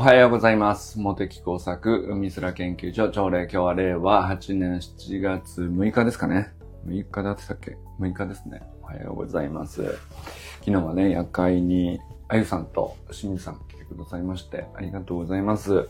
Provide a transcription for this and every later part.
はようございます。茂木工作海空研究所朝礼。今日は令和8年7月6日ですかね。6日だってたっけ ?6 日ですね。おはようございます。昨日はね、夜会にあゆさんとしんじさん来てくださいまして、ありがとうございます。ち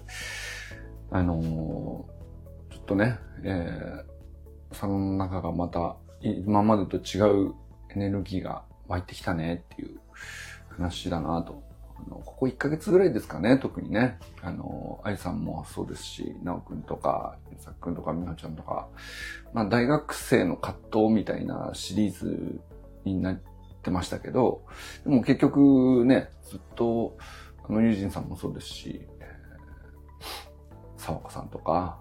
ょっとね、その中がまた今までと違うエネルギーが湧いてきたねっていう話だなと。ここ1ヶ月ぐらいですかね、特にね。あゆさんもそうですし、なおくんとか、さっくんとか、みほちゃんとか、まあ大学生の葛藤みたいなシリーズになってましたけど、でも結局ね、ずっと、ゆうじんさんもそうですし、さわこさんとか、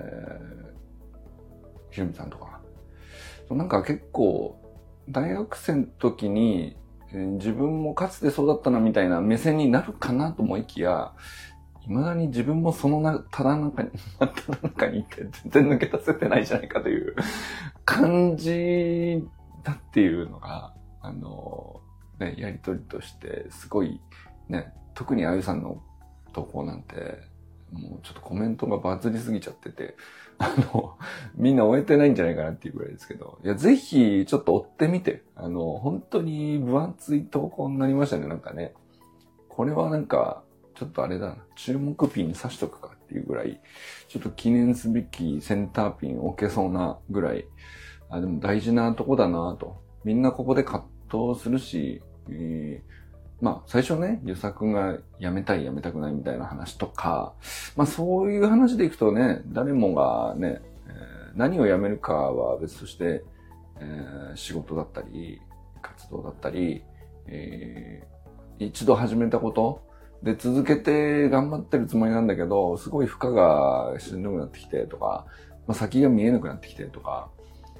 ひろみさんとか、なんか結構、大学生の時に、自分もかつてそうだったなみたいな目線になるかなと思いきや、未だに自分もそのただ中にいて全然抜け出せてないじゃないかという感じだっていうのが、ね、やりとりとしてすごいね、特にあゆさんの投稿なんて、もうちょっとコメントがバズりすぎちゃってて、みんな終えてないんじゃないかなっていうぐらいですけど。いや、ぜひ、ちょっと追ってみて。本当に分厚い投稿になりましたね、なんかね。これはなんか、ちょっとあれだな。注目ピン刺しとくかっていうぐらい、ちょっと記念すべきセンターピン置けそうなぐらい、でも大事なとこだなと。みんなここで葛藤するし、まあ、最初ね、ゆさくんが辞めたい辞めたくないみたいな話とか、まあそういう話でいくとね、誰もがね、何を辞めるかは別として、仕事だったり、活動だったり、一度始めたことで続けて頑張ってるつもりなんだけど、すごい負荷がしんどくなってきてとか、まあ先が見えなくなってきてとか、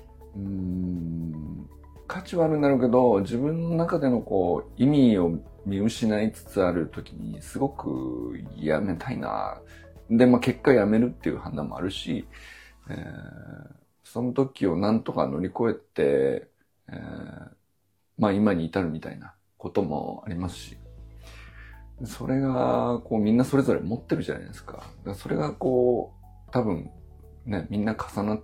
価値はあるんだろうけど、自分の中でのこう、意味を見失いつつある時に、すごくやめたいな。で、まあ結果やめるっていう判断もあるし、その時をなんとか乗り越えて、まあ今に至るみたいなこともありますし、それが、こうみんなそれぞれ持ってるじゃないですか。だからそれがこう、多分、ね、みんな重なって、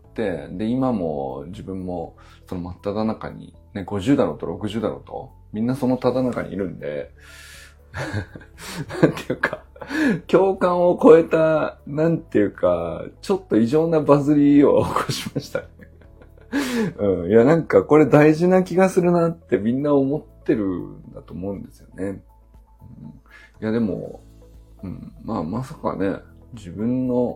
で、今も自分もその真っ只中に、ね、50だろうと60だろうと、みんなそのただ中にいるんで、なんていうか、共感を超えた、なんていうか、ちょっと異常なバズりを起こしましたね。いや、なんかこれ大事な気がするなってみんな思ってるんだと思うんですよね。いや、でも、まあ、まさかね、自分の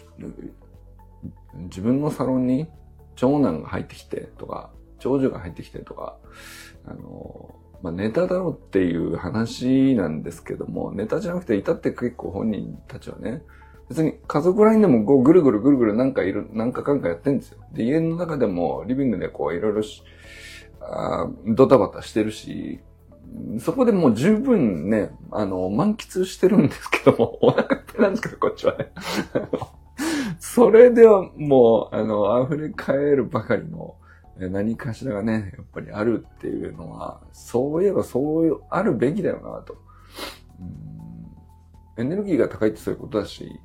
サロンに長男が入ってきてとか、長女が入ってきてとか、まあ、ネタだろうっていう話なんですけども、ネタじゃなくて、至って結構本人たちはね、別に家族ラインでもこうぐるぐるなんかかんかやってんですよ。で、家の中でもリビングでこういろいろドタバタしてるし、そこでもう十分ね、満喫してるんですけども、お腹いっぱいなんですけど、こっちはね。それではもう、溢れ返るばかりの何かしらがね、やっぱりあるっていうのは、そういえばあるべきだよなと。エネルギーが高いってそういうことだし、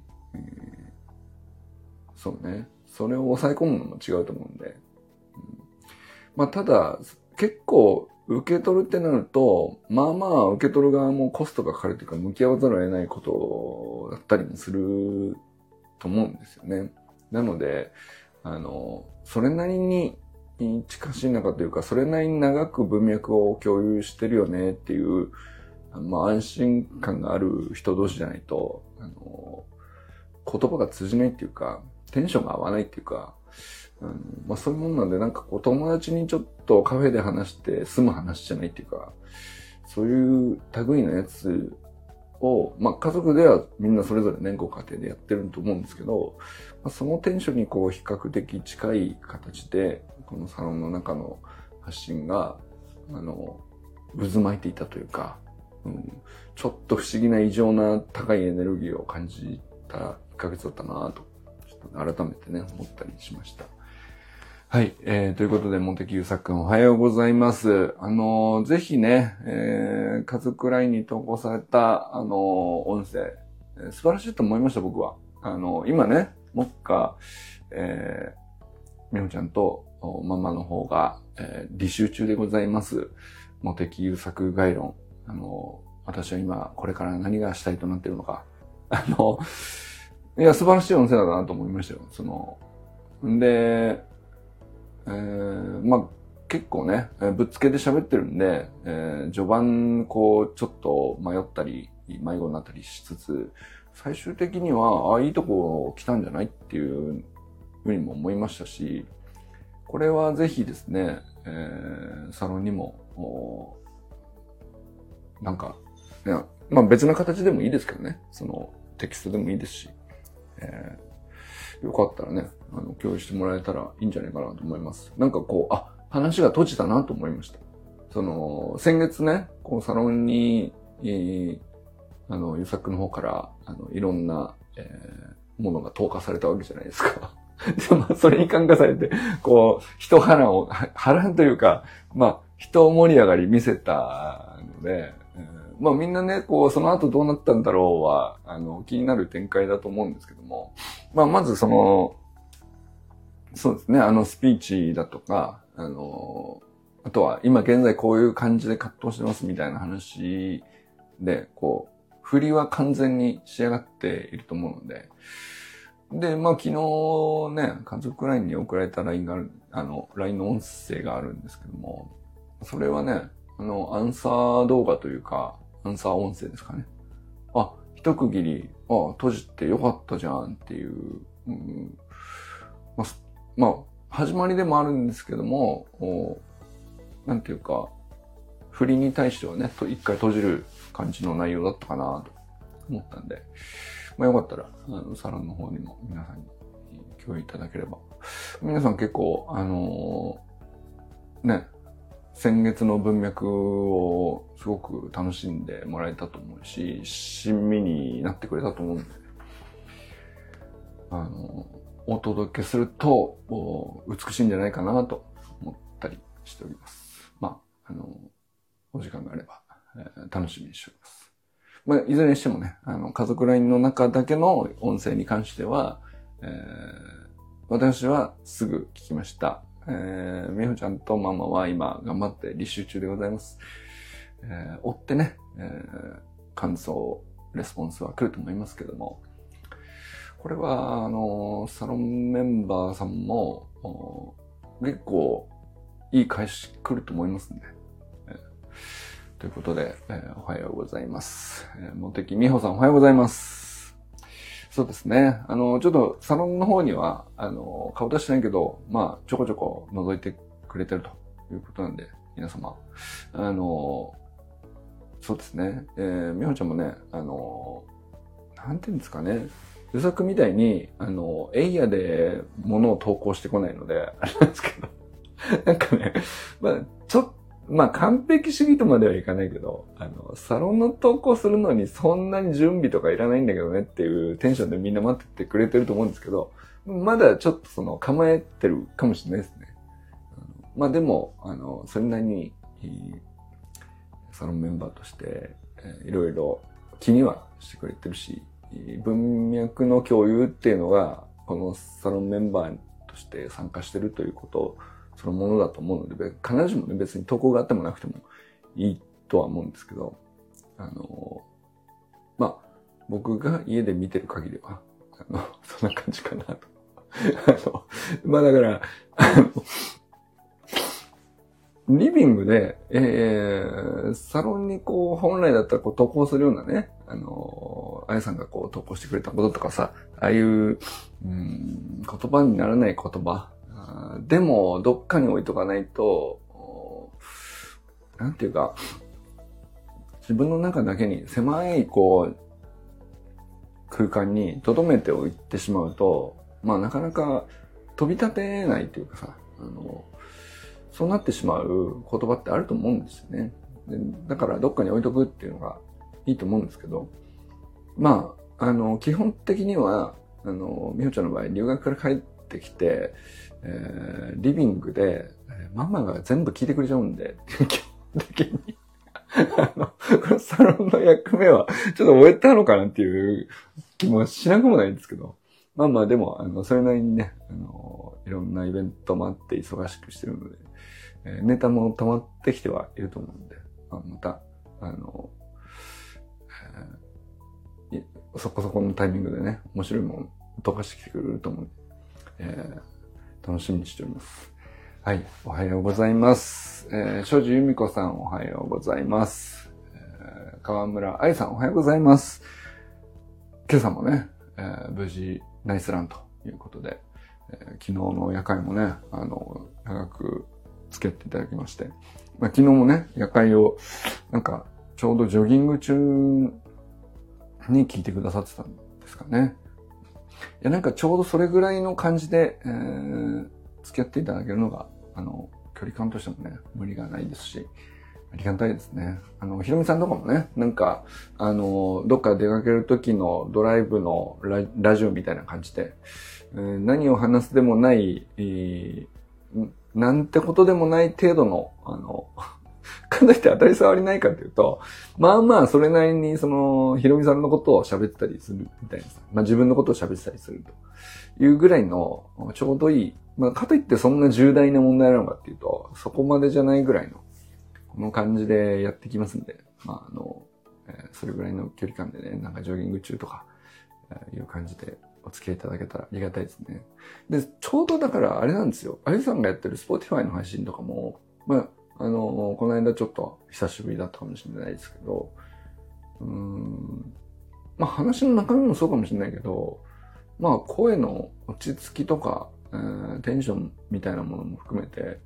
そうね。それを抑え込むのも違うと思うんで。まあ、ただ、結構、受け取るってなると、まあまあ、受け取る側もコストがかかるというか、向き合わざるを得ないことだったりもすると思うんですよね。なので、それなりに近しい中というか、それなりに長く文脈を共有してるよねっていう、まあ安心感がある人同士じゃないと、言葉が通じないっていうか、テンションが合わないっていうか、まあそういうもんなんで、なんかこう友達にちょっとカフェで話して済む話じゃないっていうか、そういう類のやつを、まあ家族ではみんなそれぞれね、ご家庭でやってると思うんですけど、まあ、そのテンションにこう比較的近い形で、このサロンの中の発信が、渦巻いていたというか、ちょっと不思議な異常な高いエネルギーを感じた1ヶ月だったなぁと、ちょっと改めてね、思ったりしました。はい。ということで、茂木優作くんおはようございます。ぜひね、家族ラインに投稿された、音声、 素晴らしいと思いました、僕は。今ね、目下、みほちゃんとママの方が、履修中でございます。モテキ優作概論。私は今、これから何がしたいとなっているのか。いや、素晴らしい音声だなと思いましたよ。で、まあ、結構ね、ぶっつけで喋ってるんで、序盤、こう、ちょっと迷ったり、迷子になったりしつつ、最終的には、いいとこ来たんじゃないっていうふうにも思いましたし、これはぜひですね、サロンにも、なんか、いや、まあ別な形でもいいですけどね、テキストでもいいですし、よかったらね、共有してもらえたらいいんじゃないかなと思います。なんかこう、話が閉じたなと思いました。先月ね、こうサロンに、優作の方から、いろんな、ものが投下されたわけじゃないですか。で、まあ、それに感化されて、こう、波乱というか、まあ、人盛り上がり見せたので、まあみんなね、こう、その後どうなったんだろうは、気になる展開だと思うんですけども、まあまずそうですね、スピーチだとか、あとは今現在こういう感じで葛藤してますみたいな話で、こう、振りは完全に仕上がっていると思うので、で、まあ昨日ね、家族 LINE に送られた LINE がある、LINE の音声があるんですけども、それはね、アンサー動画というか、アンサー音声ですかね。一区切り、閉じてよかったじゃんっていう、まあ、始まりでもあるんですけども、なんていうか、振りに対してはね、一回閉じる感じの内容だったかなと思ったんで、まあよかったら、サロンの方にも皆さんに共有いただければ。皆さん結構、ね、先月の文脈をすごく楽しんでもらえたと思うし、親身になってくれたと思うんで、お届けすると美しいんじゃないかなと思ったりしております。まあ、お時間があれば、楽しみにしております。まあ、いずれにしてもね、家族 LINE の中だけの音声に関しては、私はすぐ聞きました。みほちゃんとママは今頑張って履修中でございます。追ってね、感想、レスポンスは来ると思いますけども、これは、サロンメンバーさんも、結構、いい返し来ると思いますね。ということで、おはようございます。もてきみほさんおはようございます。そうですね。ちょっとサロンの方には、顔出してないけど、まあ、ちょこちょこ覗いてくれてるということなんで、皆様。そうですね。みほちゃんもね、なんていうんですかね。優作みたいに、エイヤで物を投稿してこないので、あれなんですけど。なんかね、まあ完璧主義とまではいかないけど、サロンの投稿するのにそんなに準備とかいらないんだけどねっていうテンションでみんな待っててくれてると思うんですけど、まだちょっと構えてるかもしれないですね。まあでも、それなりに、サロンメンバーとして、いろいろ気にはしてくれてるし、文脈の共有っていうのが、このサロンメンバーとして参加してるということそのものだと思うので、必ずしもね、別に投稿があってもなくてもいいとは思うんですけど、まあ、僕が家で見てる限りは、そんな感じかなと。まあだから、リビングで、サロンにこう、本来だったらこう投稿するようなね、あやさんがこう投稿してくれたこととかさ、ああいう、言葉にならない言葉、でも、どっかに置いとかないと、なんていうか、自分の中だけに狭い、こう、空間に留めておいてしまうと、まあなかなか飛び立てないというかさ、そうなってしまう言葉ってあると思うんですよね。でだからどっかに置いとくっていうのがいいと思うんですけど、まあ、基本的には、みほちゃんの場合、留学から帰ってきて、リビングで、ママが全部聞いてくれちゃうんで、基本的にこのサロンの役目はちょっと終えたのかなっていう気もしなくもないんですけど。まあまあでも、それなりにね、いろんなイベントもあって忙しくしてるので、ネタも溜まってきてはいると思うんで、また、そこそこのタイミングでね、面白いもの飛ばしてきてくれると思う、楽しみにしております。はい、おはようございます。庄司由美子さんおはようございます。川村愛さんおはようございます。今朝もね、無事ナイスランということで、昨日の夜会もね、長く付き合っていただきまして、昨日もね、夜会を、ちょうどジョギング中に聞いてくださってたんですかね。いや、ちょうどそれぐらいの感じで、付き合っていただけるのが、距離感としてもね、無理がないですし、ありがたいですね。ひろみさんとかもね、どっか出かける時のドライブのラジオみたいな感じで、何を話すでもない、なんてことでもない程度の、かといって当たり障りないかっていうと、まあまあ、それなりに、ひろみさんのことを喋ってたりするみたいなさ、自分のことを喋ってたりするというぐらいの、ちょうどいい、かといってそんな重大な問題なのかっていうと、そこまでじゃないぐらいの、この感じでやってきますんで、それぐらいの距離感でね、ジョギング中とか、いう感じでお付き合いいただけたらありがたいですね。で、ちょうどだからあれなんですよ。あゆさんがやってる Spotify の配信とかも、この間ちょっと久しぶりだったかもしれないですけど、話の中身もそうかもしれないけど、声の落ち着きとか、テンションみたいなものも含めて、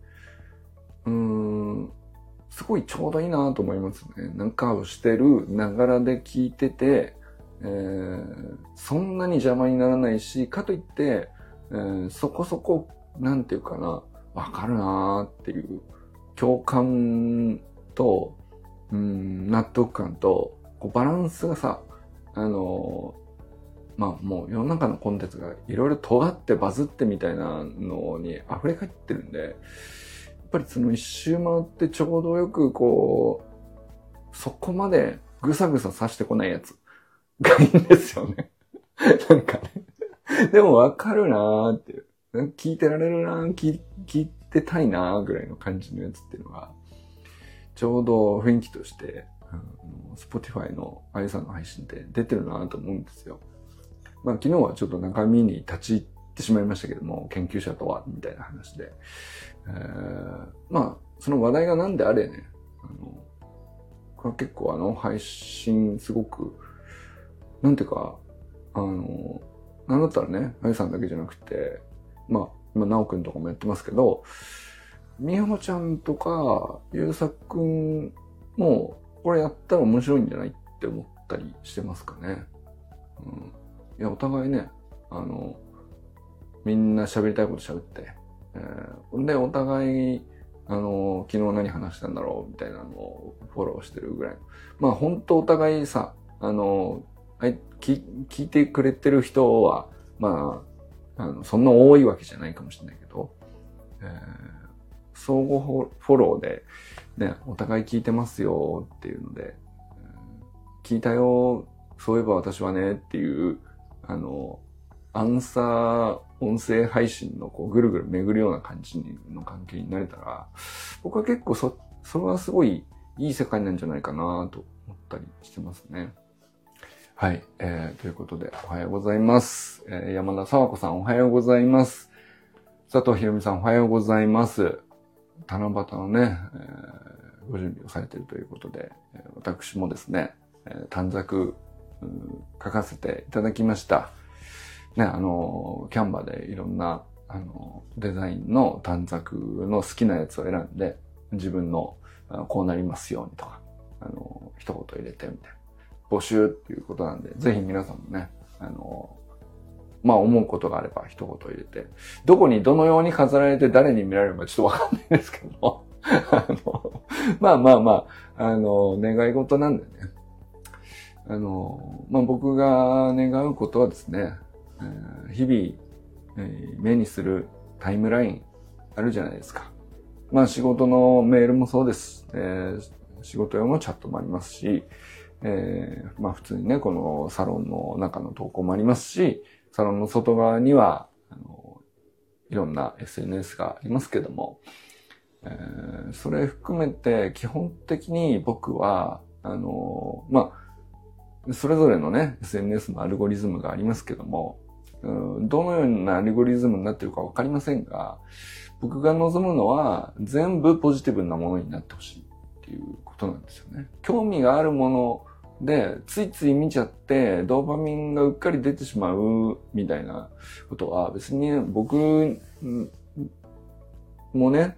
すごいちょうどいいなと思いますね。をしてるながらで聞いてて、そんなに邪魔にならないし、かといって、そこそこ、わかるなっていう共感と、納得感と、バランスがさ、もう世の中のコンテンツがいろいろ尖ってバズってみたいなのに溢れ返ってるんで、やっぱりその一周回ってちょうどよくそこまでぐさぐさ刺してこないやつがいいんですよね。でもわかるなーっていう。聞いてられるなー、聞いてたいなーぐらいの感じのやつっていうのが、ちょうど雰囲気として、Spotify のあゆさんの配信って出てるなと思うんですよ。昨日はちょっと中身に立ち入ってしまいましたけども、研究者とは、みたいな話で。その話題がなんであれね、これは結構配信すごく、なんだったらね、あゆさんだけじゃなくて、今、なおくんとかもやってますけど、みほちゃんとか、ゆうさくんも、これやったら面白いんじゃないって思ったりしてますかね。いや、お互いね、みんな喋りたいこと喋って、で、お互い、昨日何話したんだろうみたいなのをフォローしてるぐらい。本当お互いさ、聞いてくれてる人は、そんな多いわけじゃないかもしれないけど、相互フォローで、ね、お互い聞いてますよっていうので、聞いたよ、そういえば私はねっていう、アンサー音声配信のぐるぐる巡るような感じの関係になれたら、僕は結構それはすごいいい世界なんじゃないかなと思ったりしてますね。はい、ということでおはようございます。山田沢子さんおはようございます。佐藤ひろみさんおはようございます。七夕のね、ご準備をされているということで、私もですね、短冊書かせていただきました。ね、キャンバでいろんな、デザインの短冊の好きなやつを選んで、自分のこうなりますようにとか、一言入れてみたいな。募集っていうことなんで、ぜひ皆さんもね、思うことがあれば一言入れて、どこにどのように飾られて誰に見られるかちょっとわかんないですけど、願い事なんでね。僕が願うことはですね、日々、目にするタイムラインあるじゃないですか。仕事のメールもそうです。 仕事用のチャットもありますし、普通にね、このサロンの中の投稿もありますし、サロンの外側には、いろんな SNS がありますけども、それ含めて基本的に僕は、それぞれのね、SNS のアルゴリズムがありますけども、どのようなアルゴリズムになっているかわかりませんが、僕が望むのは全部ポジティブなものになってほしいっていうことなんですよね。興味があるもので、ついつい見ちゃって、ドーパミンがうっかり出てしまうみたいなことは、別に僕もね、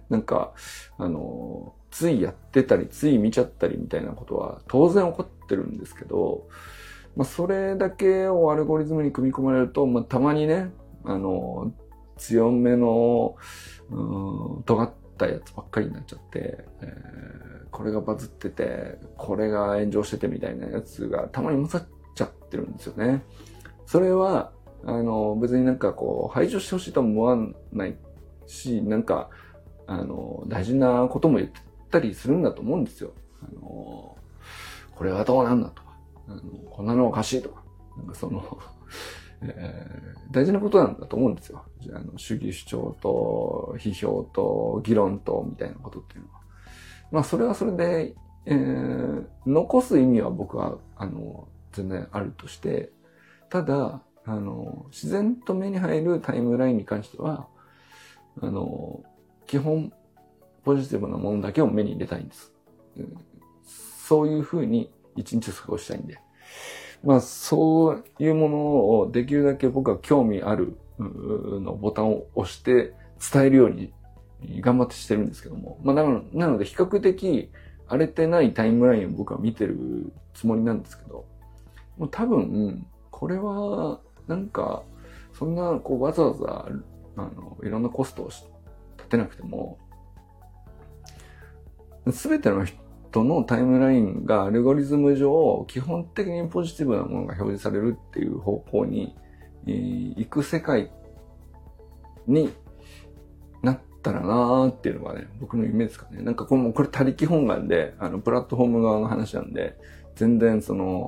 ついやってたり、つい見ちゃったりみたいなことは当然起こってるんですけど、それだけをアルゴリズムに組み込まれると、たまにね、強めの、尖ったやつばっかりになっちゃって、これがバズってて、これが炎上しててみたいなやつがたまに混ざっちゃってるんですよね。それは、別に排除してほしいとは思わないし、大事なことも言ったりするんだと思うんですよ。これはどうなんだとか、こんなのおかしいとか、大事なことなんだと思うんですよ。主義主張と批評と議論とみたいなことっていうのは。それはそれで、残す意味は僕は、全然あるとして、ただ、自然と目に入るタイムラインに関しては、基本、ポジティブなものだけを目に入れたいんです。そういう風に一日を過ごしたいんで。そういうものをできるだけ僕は興味あるのボタンを押して伝えるように頑張ってしてるんですけども。なので比較的荒れてないタイムラインを僕は見てるつもりなんですけど、多分、これは、そんな、わざわざ、いろんなコストを立てなくても、すべての人のタイムラインがアルゴリズム上、基本的にポジティブなものが表示されるっていう方向に、行く世界になったらなーっていうのがね、僕の夢ですかね。これ他力本願で、プラットフォーム側の話なんで、全然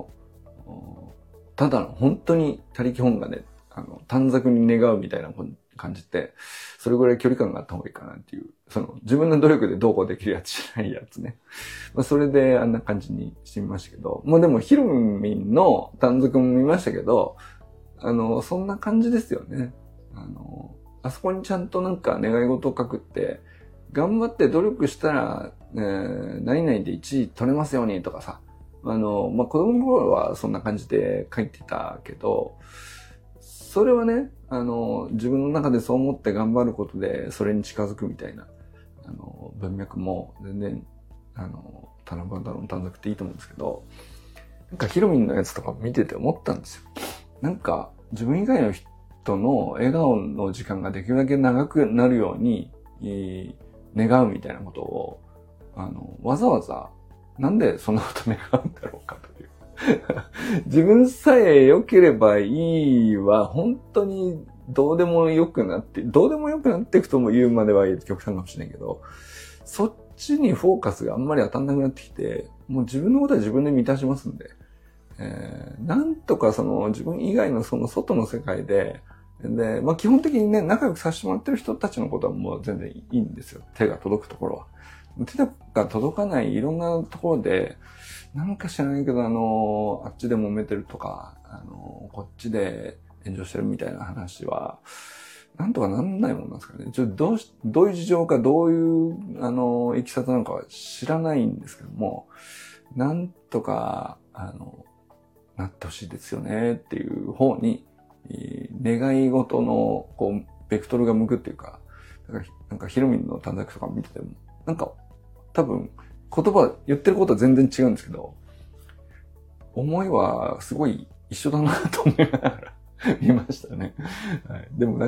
ただ本当に他力本願で、短冊に願うみたいな感じって、それぐらい距離感があった方がいいかなっていう、自分の努力でどうこうできるやつじゃないやつね。それであんな感じにしてみましたけど、でもヒロミンの短冊も見ましたけど、そんな感じですよね。あそこにちゃんと願い事を書くって、頑張って努力したら、何々で1位取れますようにとかさ、子供の頃はそんな感じで書いてたけど、それはね、自分の中でそう思って頑張ることで、それに近づくみたいな、文脈も全然、七夕の短冊っていいと思うんですけど、ヒロミンのやつとか見てて思ったんですよ。自分以外の人の笑顔の時間ができるだけ長くなるように、願うみたいなことを、わざわざ、なんでそんなこと願うんだろうかという。自分さえ良ければいいは、本当にどうでも良くなっていくとも言うまでは極端かもしれないけど、そっちにフォーカスがあんまり当たんなくなってきて、もう自分のことは自分で満たしますんで、なんとか自分以外の外の世界で、基本的にね、仲良くさせてもらってる人たちのことはもう全然いいんですよ。手が届くところは。手が届かないいろんなところで、知らないけど、あっちで揉めてるとか、こっちで炎上してるみたいな話は、なんとかなんないもんなんですかね。どういう事情か、どういう、いきさつなのかは知らないんですけども、なんとか、なってほしいですよねっていう方に、願い事の、ベクトルが向くっていうか、ヒロミンの短冊とか見てても、多分、言ってることは全然違うんですけど、思いはすごい一緒だなと思いながら見ましたね。はい、でも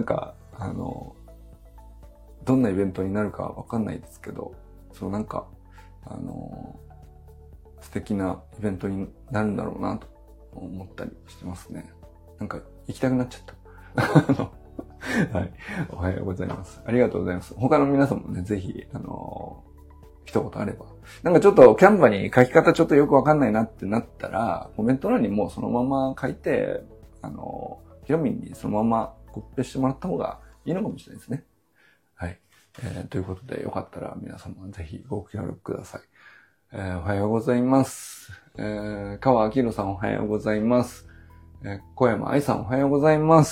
どんなイベントになるかわかんないですけど、素敵なイベントになるんだろうなと思ったりしてますね。行きたくなっちゃった。はい。おはようございます。ありがとうございます。他の皆さんもね、ぜひ、 一言あれば。なんかちょっとキャンバに書き方ちょっとよくわかんないなってなったら、コメント欄にもうそのまま書いて、ひろみんにそのままコピペしてもらった方がいいのかもしれないですね。はい。ということで、よかったら皆様ぜひご協力ください。おはようございます。川明宏さんおはようございます。小山愛さんおはようございます。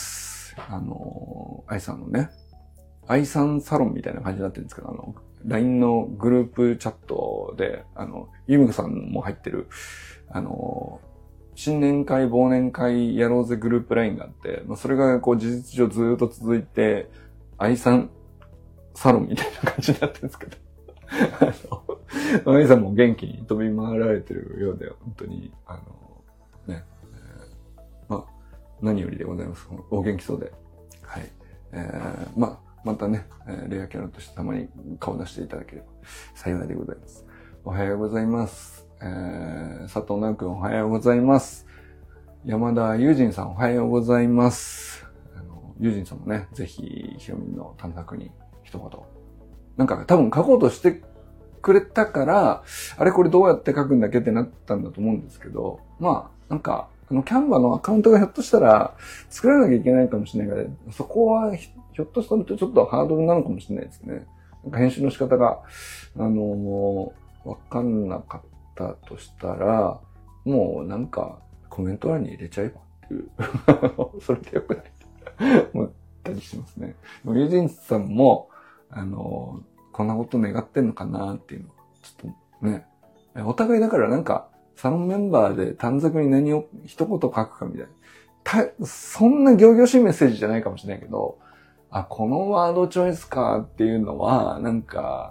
愛さんのね、愛さんサロンみたいな感じになってるんですけど、LINE のグループチャットで、ゆみこさんも入ってる、新年会、忘年会やろうぜグループ LINE があって、それがこう事実上ずっと続いて、愛さんサロンみたいな感じになってるんですけど。愛さんも元気に飛び回られてるようで、本当に、何よりでございます。お元気そうで。はい。またね、レアキャラとしてたまに顔出していただければ幸いでございます。おはようございます。佐藤直くんおはようございます。山田友人さんおはようございます。友人さんもね、ぜひ、ひろみんの短冊に一言。なんか多分書こうとしてくれたから、あれこれどうやって書くんだっけってなったんだと思うんですけど、なんか、キャンバのアカウントがひょっとしたら作らなきゃいけないかもしれないから、そこはひょっとするとちょっとハードルなのかもしれないですね。なんか編集の仕方が、わかんなかったとしたら、もうなんかコメント欄に入れちゃえばっていう、それでよくない思ったりしますね。友人さんも、こんなこと願ってんのかなっていうのは、ちょっとね、お互いだからなんか、サロンメンバーで短冊に何を一言書くかみたいな。そんな仰々しいメッセージじゃないかもしれないけど、このワードチョイスかっていうのは、なんか、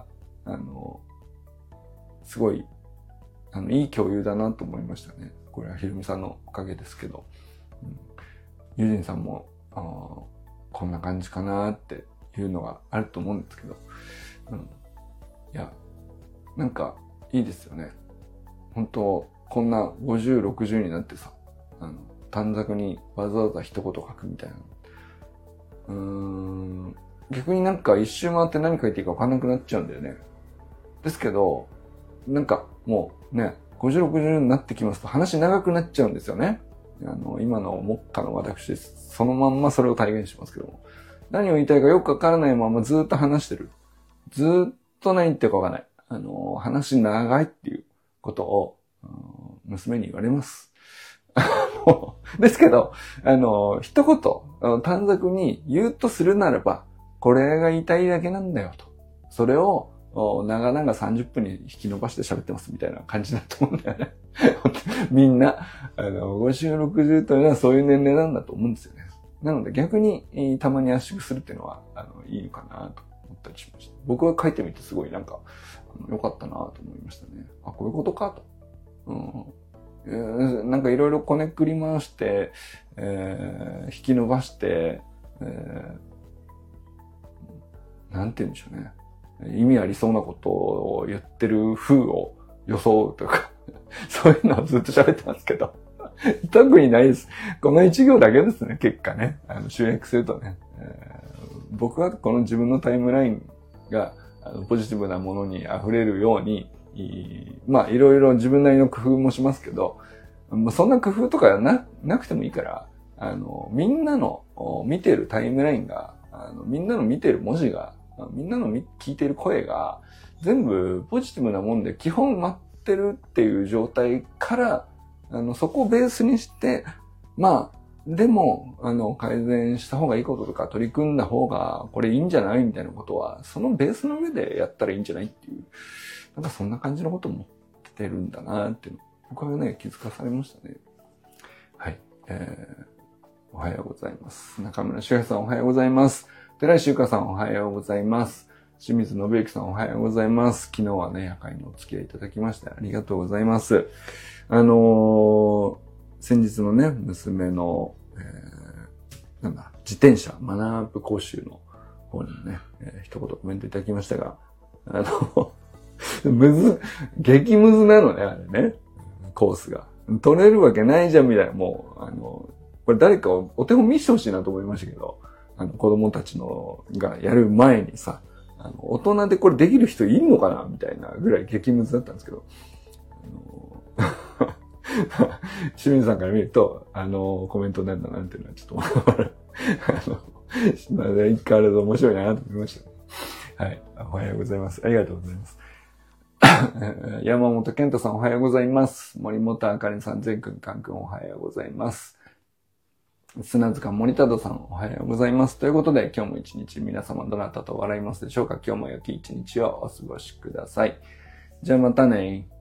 すごい、いい共有だなと思いましたね。これはひろみさんのおかげですけど。友人さんも、こんな感じかなっていうのがあると思うんですけど。いや、なんか、いいですよね。本当こんな50、60になってさ、短冊にわざわざ一言書くみたいな。逆になんか一周回って何書いていいか分かんなくなっちゃうんだよね。ですけど、なんかもうね、50、60になってきますと話長くなっちゃうんですよね。今の目下の私です。そのまんまそれを体現しますけども。何を言いたいかよくわからないままずっと話してる。ずっと何言ってるかわからない。話長いっていうことを、娘に言われます。ですけど、一言、短冊に言うとするならば、これが言いたいだけなんだよと。それを、長々30分に引き伸ばして喋ってますみたいな感じだと思うんだよね。みんな、50、60というのはそういう年齢なんだと思うんですよね。なので逆に、たまに圧縮するっていうのは、いいのかなと思ったりしました。僕は書いてみてすごいなんか、良かったなと思いましたね。こういうことかと。なんかいろいろこねくり回して、引き伸ばして、なんて言うんでしょうね。意味ありそうなことを言ってる風を装うというか、そういうのをずっと喋ってますけど、特にないです。この一行だけですね、結果ね。集約するとね。僕はこの自分のタイムラインがポジティブなものに溢れるように、いろいろ自分なりの工夫もしますけど、そんな工夫とかなくてもいいから、みんなの見てるタイムラインが、みんなの見てる文字が、みんなの聞いてる声が、全部ポジティブなもんで基本待ってるっていう状態から、そこをベースにして、でも、改善した方がいいこととか取り組んだ方が、これいいんじゃないみたいなことは、そのベースの上でやったらいいんじゃないっていう、なんかそんな感じのことを思ってるんだなっていうの、僕はね、気づかされましたね。はい。おはようございます。中村修平さんおはようございます。寺井修香さんおはようございます。清水信之さんおはようございます。昨日はね、夜会にお付き合いいただきましてありがとうございます。先日のね、娘の、自転車学ぶ講習の方にね、一言コメントいただきましたが、激ムズなのね、あれね、コースが。取れるわけないじゃん、みたいな、もう、これ誰かお手本見せてほしいなと思いましたけど、子供たちがやる前にさ、 大人でこれできる人いるのかなみたいなぐらい激ムズだったんですけど、清水さんから見ると、コメントなんだなっていうのはちょっと、相変わらず面白いなと思いました。はい。おはようございます。ありがとうございます。山本健太さんおはようございます。森本あかりさん、全くんかんくんおはようございます。砂塚森忠さんおはようございます。ということで今日も一日皆様どなたと笑いますでしょうか。今日も良き一日をお過ごしください。じゃあまたね。